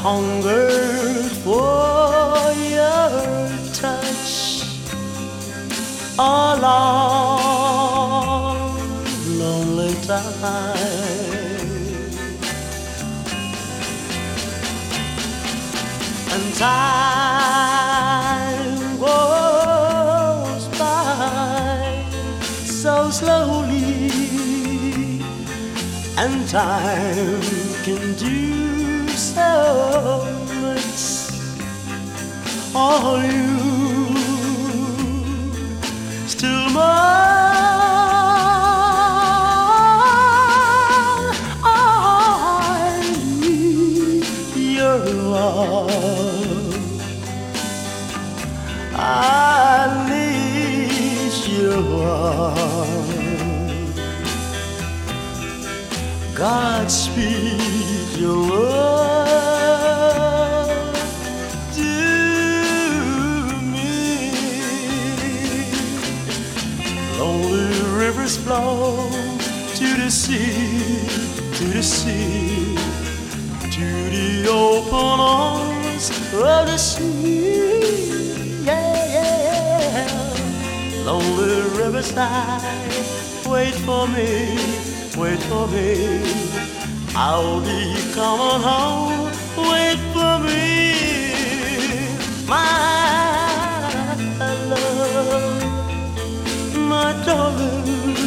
hungered for your touch a long, lonely time, and time goes by so slowly, and time can do so much for you. Still more, I need your love. I need your love. Godspeed your love to me. Lonely rivers flow to the sea, to the sea, to the open arms of the sea. Yeah, yeah. Lonely riverside, wait for me. Wait for me, I'll be coming home. Wait for me, my love, my darling.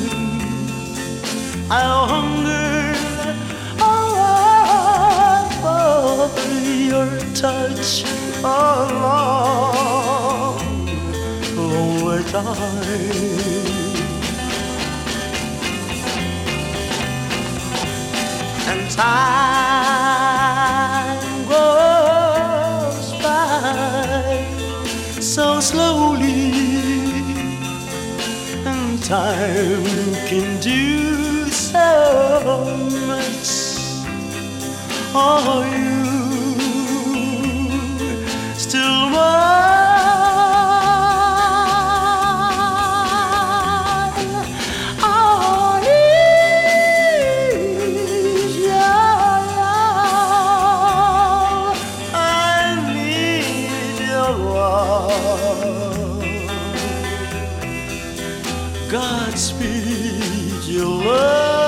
I'll hunger for your touch a long, lonely time. And time goes by so slowly, and time can do so much for you. Still more, Godspeed your love.